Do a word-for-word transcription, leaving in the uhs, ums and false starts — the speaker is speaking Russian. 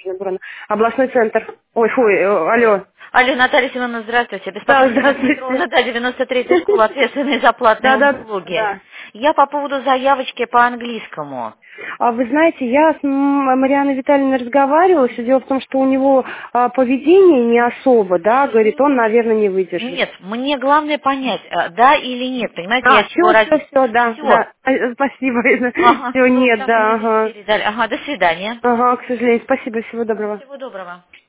можно было. Областной центр. Ой, фу, э, алло. Алло, Наталья Семеновна, здравствуйте. Да, Беспокойство здравствуйте. Петровна, да, девяносто третья школа, ответственные за платные Да, да, услуги. да. Я по поводу заявочки по английскому. А вы знаете, я с М- Марианной Витальевной разговаривала. Все дело в том, что у него а, поведение не особо, да, говорит, он, наверное, не выдержит. Нет, мне главное понять, э, да или нет, понимаете, я А, с чего все, ради... все, все, да, Все. да. Э, Спасибо. Ага, Все, ну, нет, так да, мне здесь ага. передали. Ага, до свидания. Ага, к сожалению, спасибо, всего Ага, доброго. всего доброго.